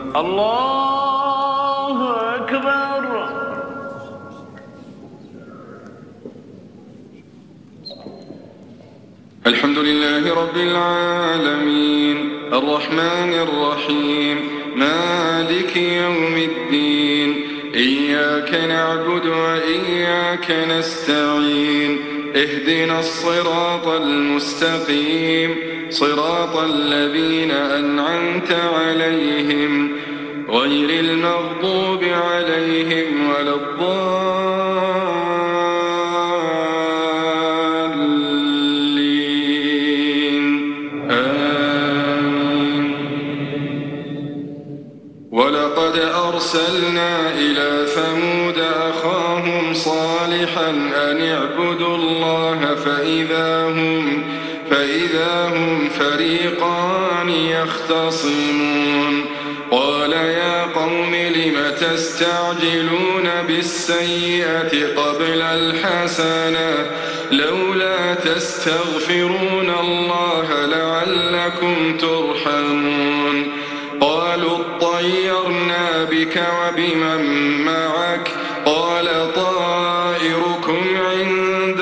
الله أكبر. الحمد لله رب العالمين الرحمن الرحيم مالك يوم الدين إياك نعبد وإياك نستعين اهدنا الصراط المستقيم صراط الذين أنعمت عليهم غير المغضوب عليهم ولا الضالين آمين. ولقد أرسلنا إلى ثمود أخاهم صالحا أن اعبدوا الله فإذا هم فريقان يختصمون قال يا قوم لم تستعجلون بالسيئة قبل الحسنة لولا تستغفرون الله لعلكم ترحمون قالوا اطيرنا بك وبمن معك قال طائركم عند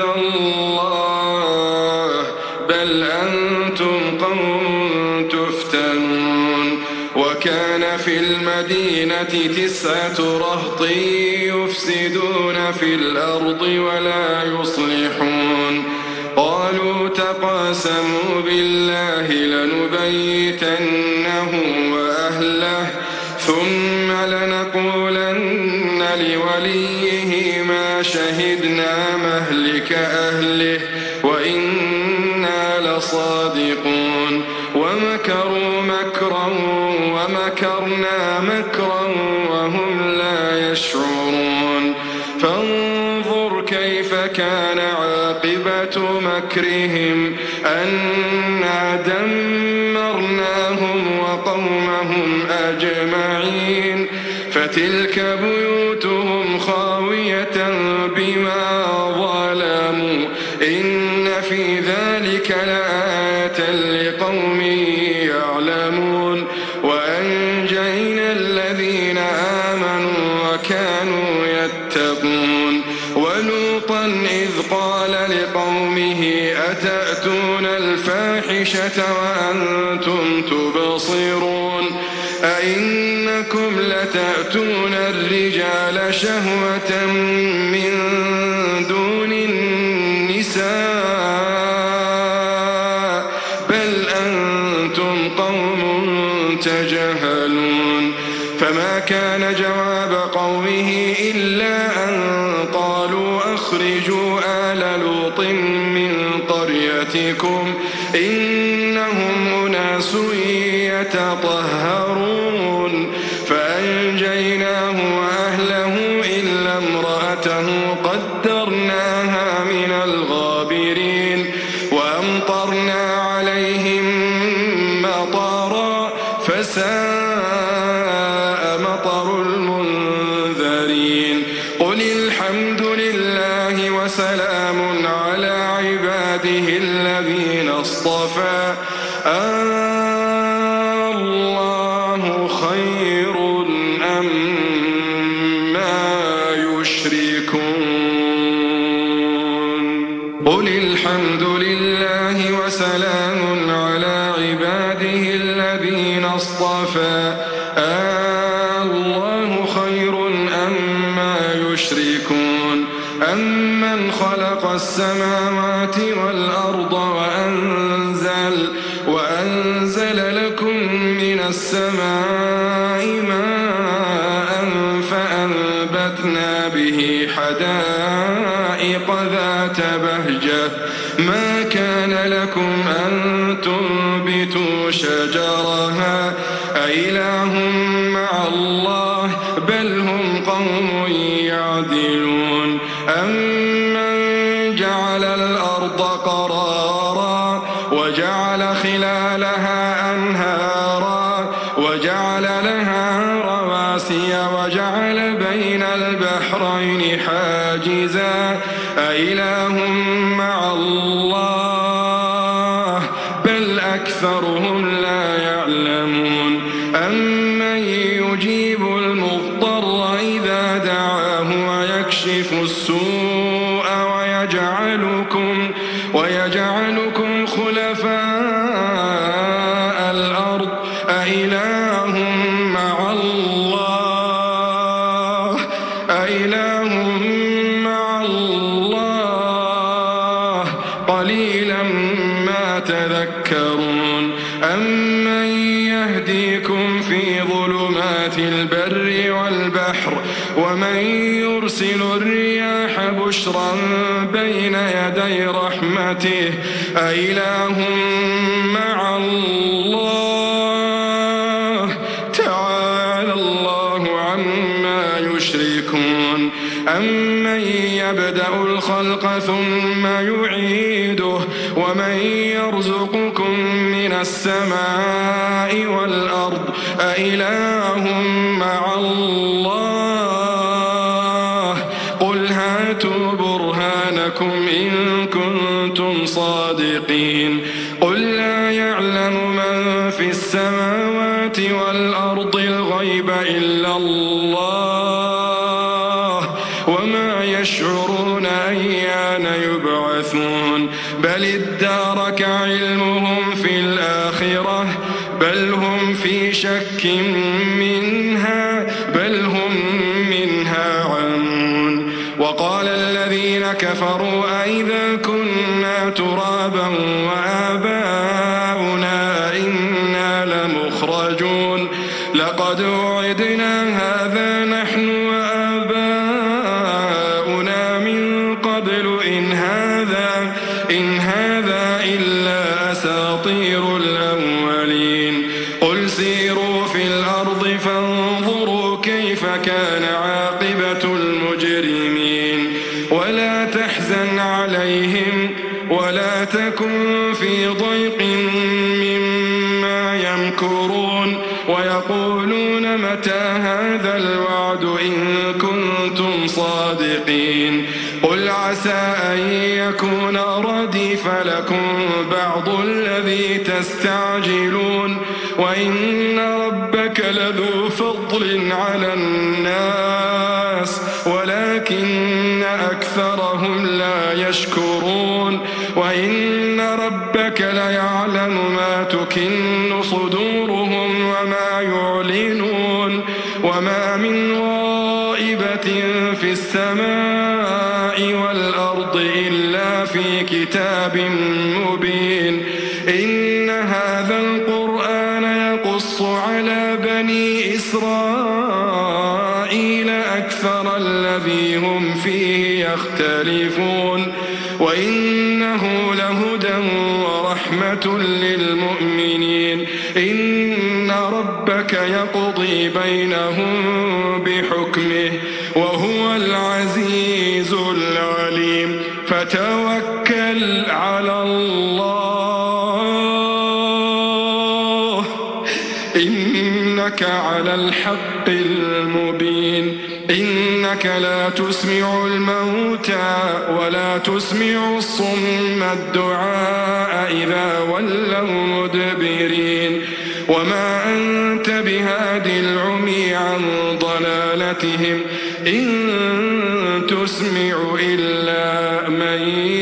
الله بل أنتم قوم تفتنون وكان في المدينة 9 رهط يفسدون في الأرض ولا يصلحون قالوا تقاسموا بالله لنبيتنه وأهله ثم لنقولن لوليه ما شهدنا مهلك أهله وإنا لصادقون ومكروا مكرا ومكرنا مكرا وهم لا يشعرون فانظر كيف كان عاقبة مكرهم أنا دمرناهم وقومهم أجمعين فتلك بيوتهم خاوية بما ظلموا إن في ذلك لآية لقوم يعلمون وأنجينا الذين آمنوا وكانوا يتقون ولوطا إذ قال لقومه أتأتون الفاحشة وأنتم تبصرون أئنكم لتأتون الرجال شهوة من دون النساء بل أنتم قوم تجهلون فما كان جواب قومه إلا أن قالوا أخرجوا آل لوط من قريتكم إنهم أناس يتطهرون فأنجيناه وأهله إلا امرأته قدرناها من الغابرين وأمطرنا عليهم مطرا فساء مطر المنذرين قل الحمد لله وسلام على عباده الذين اصطفى الله خير أما يشركون قل الحمد لله وسلام على عباده الذين اصطفى الله خير أما يشركون أمن خلق السماوات والأرض وأنزل لكم من السماء ماء فأنبتنا به حدائق ذات بهجة ما كان لكم أن تنبتوا شجرها أإله مع الله بل هم قوم يعدلون أمن جعل الأرض قرارا وجعل خلالها أنهارا وجعل لها رواسي وجعل بين البحرين حاجزا أإله مع الله بل أكثرهم لا يعلمون أمن أإله مع الله قليلا ما تذكرون أمن يهديكم في ظلمات البر والبحر ومن يرسل الرياح بشرا بين يدي رحمته أإله مع الله تعالى الله عما يشركون أمن يبدأ الخلق ثم يعيده ومن يرزقكم من السماء والأرض أإله مع الله قل هاتوا برهانكم إن كنتم صادقين قل لا يعلم من في السماوات والأرض الغيب إلا الله وما يشعرون أيان يبعثون بل ادارك علمهم في الآخرة بل هم في شك منها بل هم منها عمون وقال الذين كفروا أئذا كنا ترابا وآباؤنا إنا لمخرجون لقد وعدنا هذا نحن وآباؤنا من قبل إن هذا إلا أساطير الأولين قل سيروا في الأرض فانظروا كيف كان عاقبة المجرمين ولا تحزن عليهم ولا تكن في ضيق مما يمكرون ويقولون متى هذا الوعد إن كنتم صادقين قل عسى أن يكون رديف لكم بعض الذي تستعجلون وإن ربك لذو فضل على الناس ولكن أكثرهم لا يشكرون وإن ربك ليعلم ما تكن صدورهم وما يعلنون وما من غائبة في السماء والأرض إلا في كتاب مبين إن هذا القرآن يقص على بني إسرائيل أكثر الذي هم فيه يختلفون وإنه لهدى ورحمة للمؤمنين إن ربك يقضي بينهم بحكمه وهو العزيز العليم فتوكل على الله إنك على الحق المبين إنك لا تسمع الموتى ولا تسمع الصم الدعاء إذا ولوا مدبرين وما أنت بهادي العمي عن ضلالتهم إن تسمع إلا من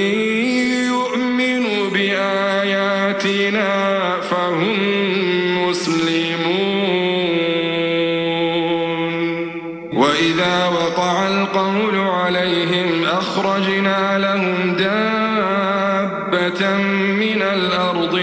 يؤمن بآياتنا فهم مسلمون وإذا وقع القول عليهم أخرجنا لهم دابة من الأرض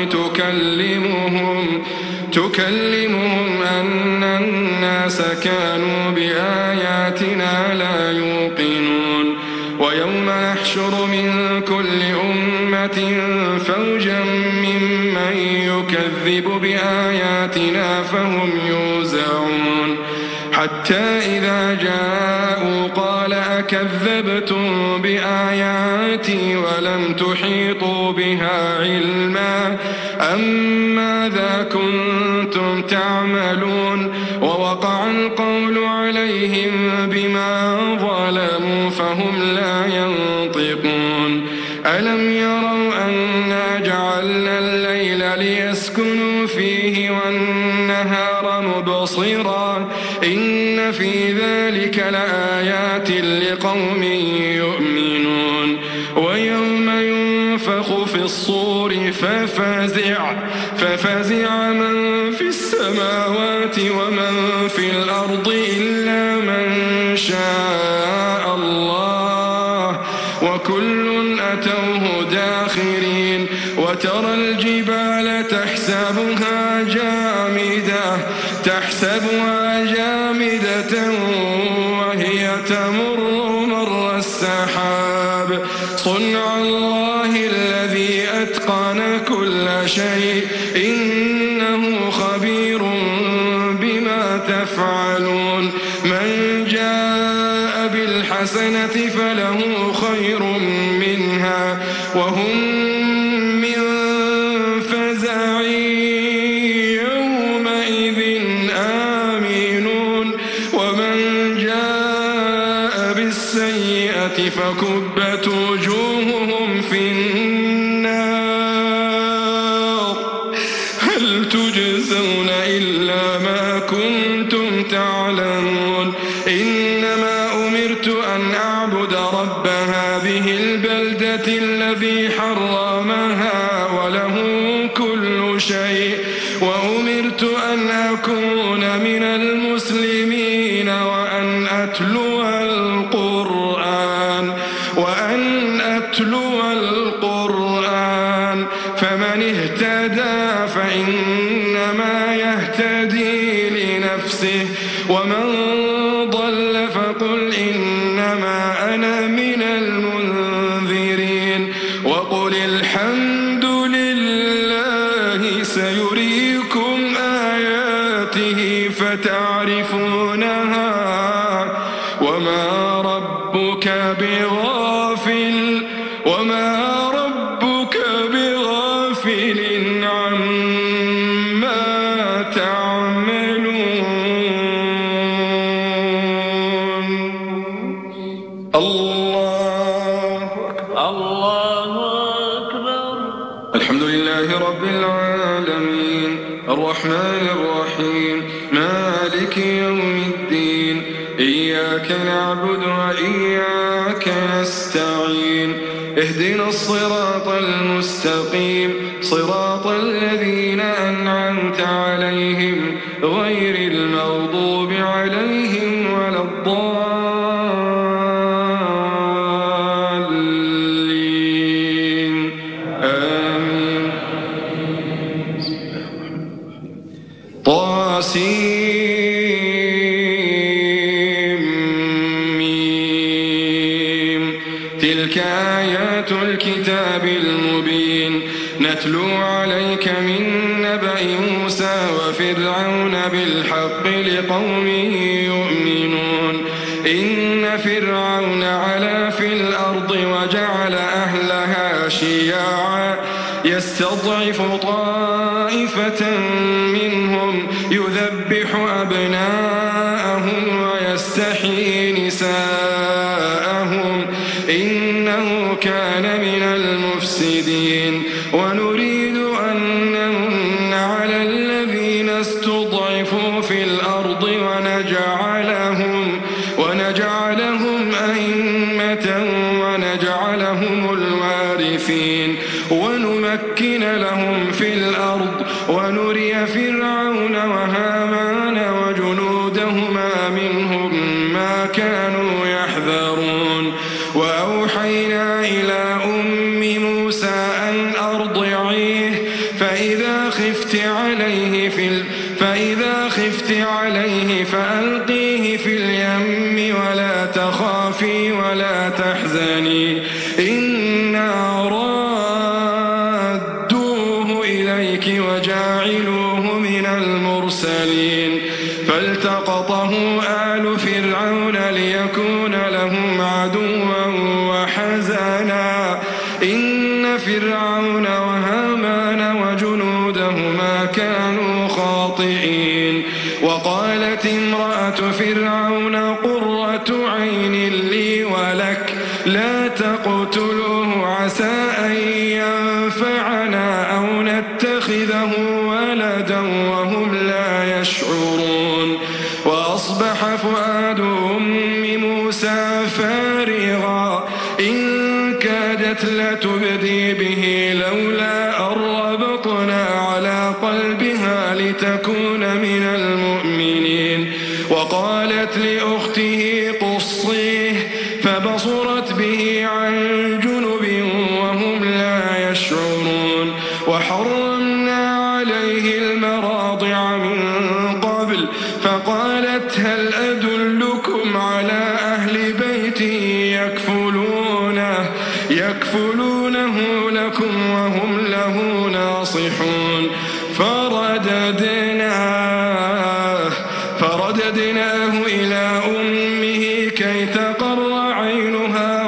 تكلمهم أن الناس كانوا بآياتنا لا يوقنون ويوم نحشر من كل أمة فوجا ممن يكذب بآياتنا فهم يوزعون حتى إذا جاءوا قال أكذبتم بآياتي ولم تحيطوا بها علما أم ماذا كنتم تعملون ووقع القول عليهم بما ظلموا فهم لا ينطقون ألم يروا أنا جعلنا الليل ليسكنوا فيه والنهار مبصرا إن في ذلك لآيات لقوم يؤمنون ويوم ينفخ في الصور ففزع من في السماوات ومن في الأرض إلا من شاء الله وكل أتوه داخرين وترى الجبال تحسبها جامدة وهي تمر مر السحاب صنع الله الذي أتقن كل شيء إنه خبير بما تفعلون من جاء بالحسنة فله خير منها وهم من فزع يومئذ آمنون ومن جاء بالسيئة فكبت وجوههم في النار هل تجزون إلا ما كنتم تعلمون إنما أمرت أن أعبد رب هذه البلدة الذي حرمها وله كل شيء وأمرت أن أكون من المسلمين وأن أتلو القرآن فمن اهتدى فإنما يهتدي لنفسه ومن ضل فقل إنما أنا من المنذرين وقل الحمد لله سيريكم آياته فتعرفونها وما ربك بغافل عما تعملون الله أكبر الحمد لله رب العالمين الرحمن الرحيم مالك يوم الدين إياك نعبد وإياك نستعين اهدنا الصراط المستقيم صراط الذين أنعمت عليهم غير المغضوب عليهم ولا الضالين آمين تلك آيات الكتاب المبين نتلو عليك من نبأ موسى وفرعون بالحق لقوم يؤمنون إن فرعون علا في الأرض وجعل أهلها شيعا يستضعف طائفة منهم يذبح أبناءهم ويستحيي نساءهم إنه كان من المفسدين ونريد أن نمن على الذين استضعفوا في الأرض ونجعلهم أئمة ونجعلهم الوارثين ونمكن لهم في الأرض ونري فرعون وهامان وجنودهما منهم ما كانوا يحذرون وأوحينا إلى أم موسى أن أرضعيه فإذا خفت عليه فألقيه في اليم ولا تخافي ولا تحزني إنا رادوه إليك وجاعلوه من المرسلين فالتقطه آل فرعون ليكون لهم عدوا وحزنا إن فرعون وهامان وجنودهما كانوا خاطئين وقالت امرأة فرعون قرة عين لي ولك لا تقتلوه عسى أن ينفعنا أو نتخذه ولدا وهم لا يشعرون وأصبح فؤاد أم موسى فارغا إن كادت لتبدي به لولا أن ربطنا على قلبها تكون من المؤمنين. وقالت لأخته قصيه فبصرت به عن جنب وهم لا يشعرون. وحرمنا عليه المراضع من قبل فقالت هل أدلكم على أهل بيت يكفلونه لكم وهم له ناصحون. فرددناه إلى أمه كي تقر عينها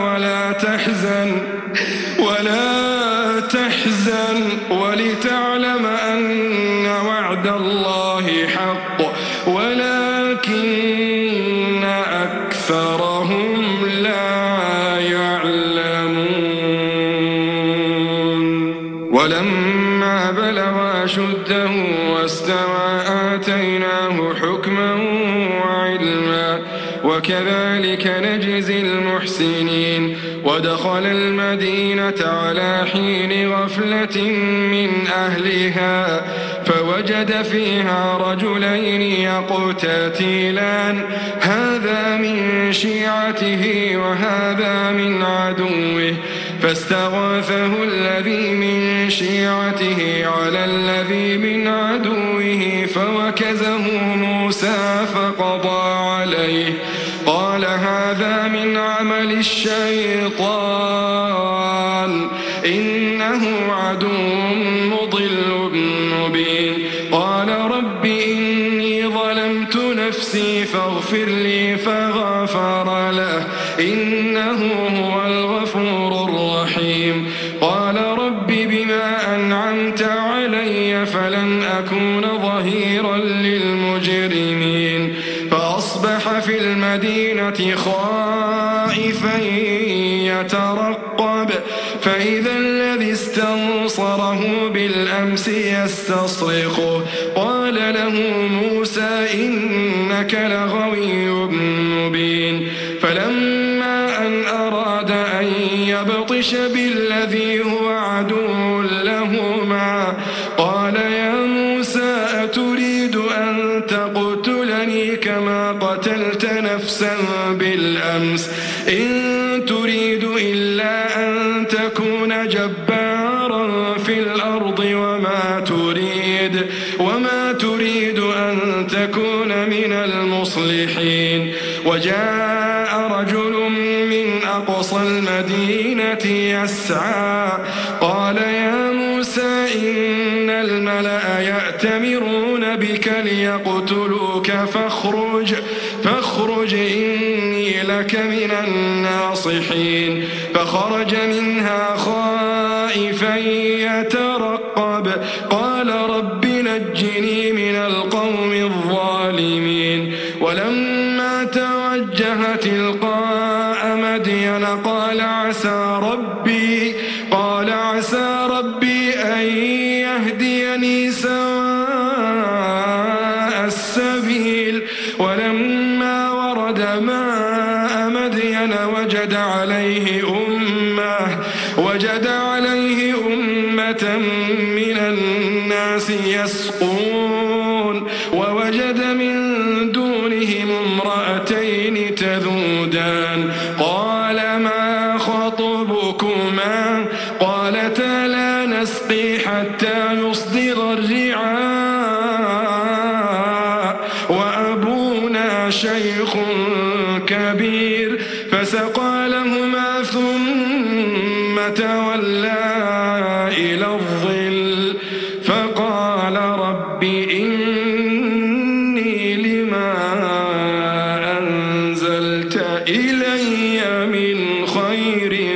ولا تحزن ولتعلم أن وعد الله حق ولكن أكثرهم لا يعلمون. ولما بلغ أشده واستوى آتيناه حكما وعلما وكذلك نجزي المحسنين. ودخل المدينة على حين غفلة من أهلها فوجد فيها رجلين يقتتلان هذا من شيعته وهذا من عدوه فاستغاثه الذي من شيعته على الذي من عدوه فوكزه موسى فقضى عليه قال هذا من عمل الشيطان إنه عدو مضل مبين. قال رب إني ظلمت نفسي فاغفر لي فغفر له إنه هو الغفور الرحيم. قال رب بما أنعمت علي فلن أكون ظهيرا للمجرمين. فأصبح في المدينة خائفا يترقب فإذا الذي استنصره بالأمس يستصرخه قال له موسى إنك لغوي مبين. فلما أن أراد أن يبطش بالذي هو عدو لهما قال يا موسى أتريد أن تقتلني كما قتلت نفسا بالأمس إن تريد إلا أن تكون جبارا في الأرض وما تريد أن تكون من المصلحين. وجاء رجل من أقصى المدينة يسعى قال يا موسى إن الملأ يأتمرون بك ليقتلوك فاخرج إني لك من الناصحين. فخرج منها خائفا يترقب قال رب نجني من القوم الظالمين. ولما توجه تلقاء مدين قال عسى ربي أن يهديني سواء السبيل. ولما ورد ماء مدين وجد عليه أمة من الناس يسقون ووجد من دونهم امرأتين تذودان قال ما خطبكما قالتا لا نسقي حتى يصدر الرعاء وأبونا شيخ كبير فسقى لهما ثم تولى إلى الظل فقال رب إني لما أنزلت إلي من خير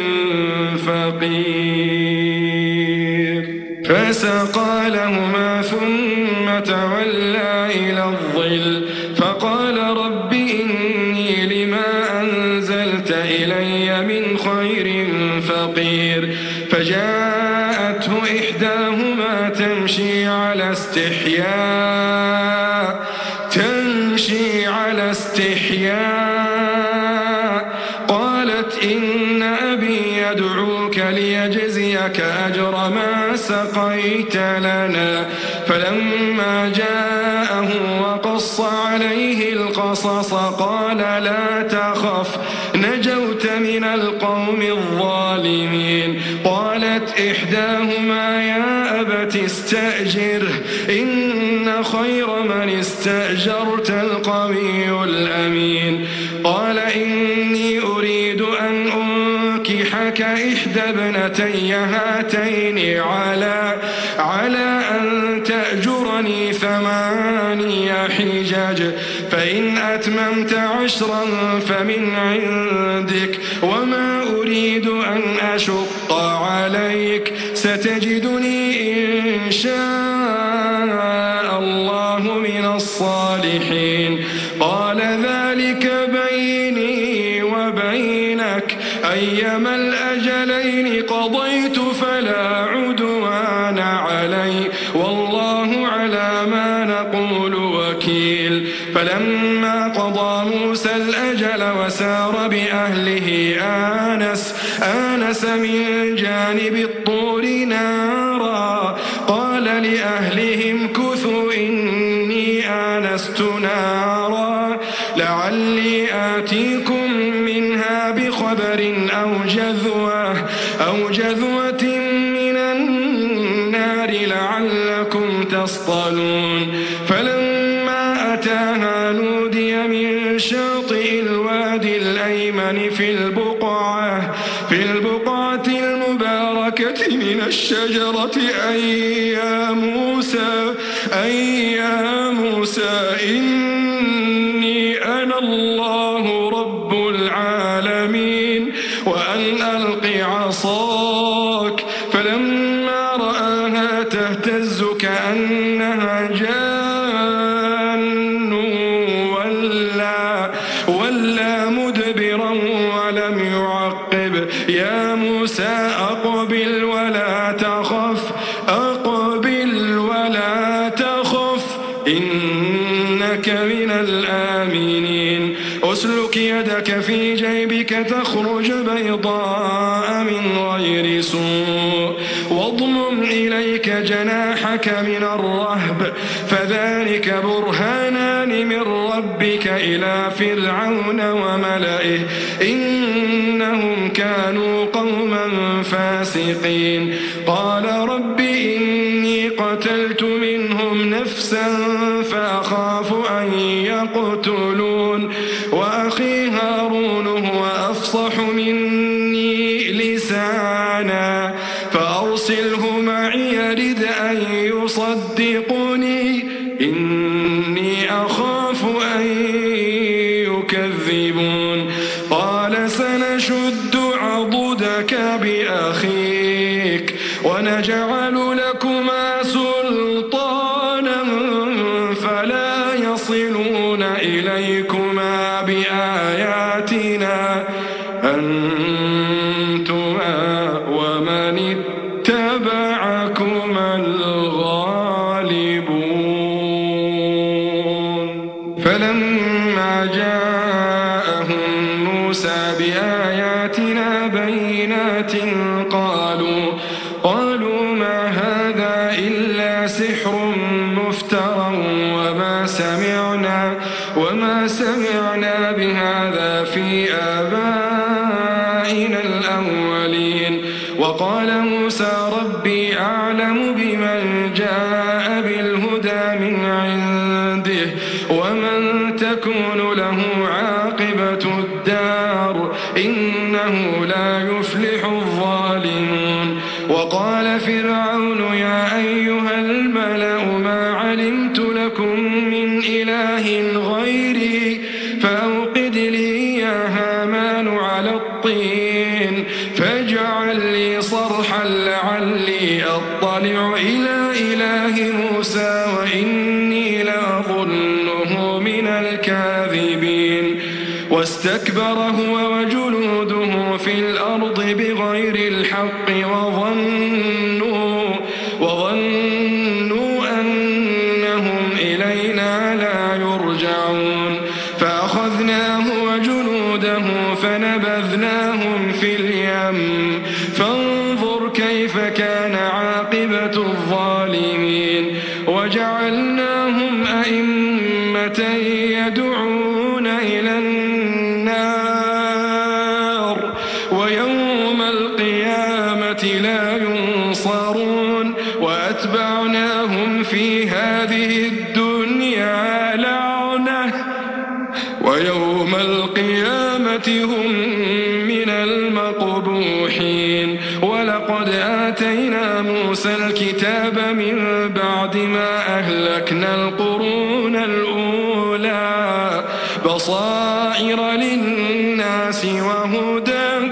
فقير. فسقى لهما ثم تولى إلى الظل فقال رب إني لما أنزلت إلي من خير فقير. فجاءته إحداهما تمشي على استحياء قالت إن أبي يدعوك ليجزيك أجر ما سقيت لنا فلما جاءه وقص عليه القصص قال لا تخف نجوت من القوم الظالمين. قالت إحداهما يا أبت استأجره إن خير من استأجرت القوي الأمين. قال إني أريد أن أنكحك إحدى ابنتي هاتين على أن تأجرني 8 حجج فإن أتممت 10 فمن عندك وما أريد أن أشق عليك ستجدني إن شاء الله من الصالحين. قال ذلك بيني وبينك أيما الأجلين قضيت فلا عدوان علي والله على ما نقول وكيل. فلما قضى موسى الأجل وسار بأهله آنس من جانب الطور نارا قال لأهلهم كثوا إني آنست نارا لعلي آتيكم منها بخبر أو جذوة من النار لعلكم تصطلون. فلما أتاها نودي من شاطئ الوادي الأيمن في البقعة المباركة من الشجرة أي يا موسى إني أنا الله رب العالمين وأن ألق عصاك. فلما رآها تهتز كأنها جان ولا مدبرا ولم يعقب. يا موسى أقبل ولا تخف إنك من الآمنين. أسلك يدك في جيبك تخرج بيضاء من غير سوء واضمم إليك جناحك من الرهب فذلك برهانان من ربك إلى فرعون وملئه إنهم كانوا قوما فاسقين. قال رب إني قتلت منهم نفسا فأخاف أن يقتلون وأخي هارون هو أفصح مني لسانا فأرسله معي يرد أن يصدقني إني أخاف أن يكذبون. قال سنشد عضدك بأخيك ونجعل لكما سلطانا فلا يصلون إليكما بآياتنا أنتما ومن اتبعكما الغالبون. فلما جاءهم موسى بآياتنا بينات قالوا ما هذا إلا سحر مفترى وما سمعنا بهذا في آبائنا الأولين. وقال موسى ربي أعلم بمن جاء بالهدى من عنده ومن تكون له عاقبة الدار إنه لا يفلح الظالمون. وقال فرعون يا أيها الملأ ما علمت لكم من إله غيري فأوقد لي يا هامان على الطين فاجعل لي صرحا لعلي أطلع إلى إله موسى وإني لأظنه من الكاذبين. واستكبر هو وجنوده في الأرض بغير الحق وظنوا أنهم إلينا لا يرجعون. فأخذناه وجنوده فنبذناهم في اليم فانظر كيف كان عاقبة الظالمين. يدعون إلى النار ويوم القيامة لا ينصرون وأتبعناهم في هذه الدنيا لعنة ويوم القيامة هم من المقبوحين ولقد آتينا موسى الكتاب من بعد ما أهلكنا القرون الأولى بصائر للناس وهدى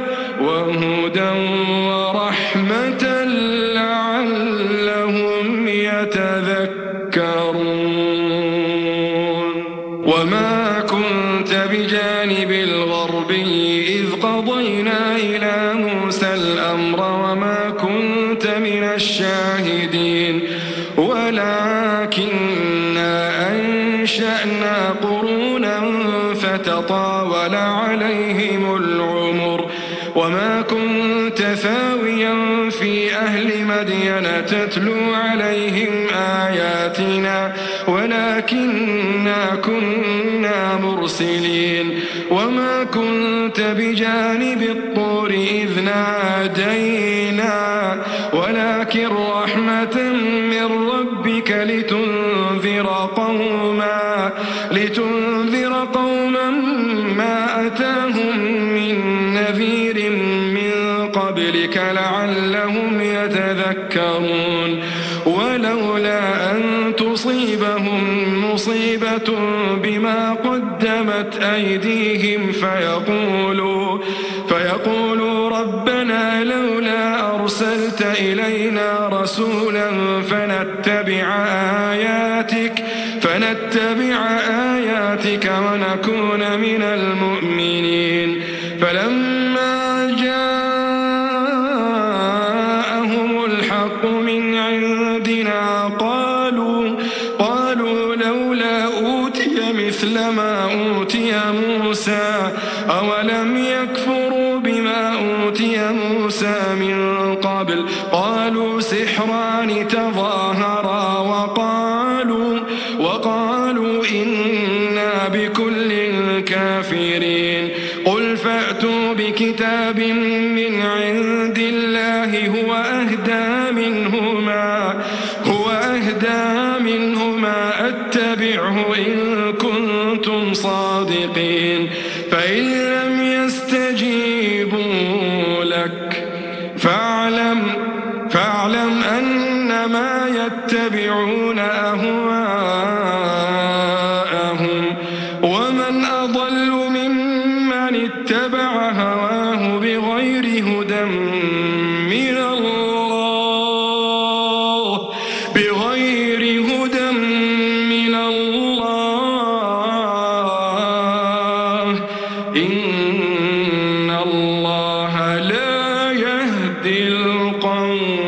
ورحمة لعلهم يتذكرون وما كنت بجانب الغربي إذ قضينا إلى موسى الأمر وما كنت من الشاهدين ولكننا أنشأنا قرونا فتطاول عليهم العمر وما كنت ثاويا في أهل مدين تتلو عليهم آياتنا ولكننا كنا مرسلين وما كنت بجانب الطور إذ نادينا ولكن رحمة من ربك لتنذر قوما ما أتاهم من نذير من قبلك لعلهم يتذكرون ولولا أن تصيبهم مصيبة بما قدمت أيديهم فيقولوا ربنا لولا أرسلت إلينا رسولا فنتبع آياتك ونكون من المؤمنين فلما جاءهم الحق من عندنا قالوا لولا أوتي مثل ما أوتي موسى أولم يكفروا بما أوتي موسى من قبل قالوا سحران تظاهرا وقالوا إنا بكل كافرين قل فأتوا بكتاب من عند الله هو أهدى منهما أتبعه إن كنتم صادقين فإن لم يستجيبوا لك فاعلم أنما يتبعون أهواءهم ومن أضل ممن اتبع هواه بغير هدى من الله إن الله لا يهدي القوم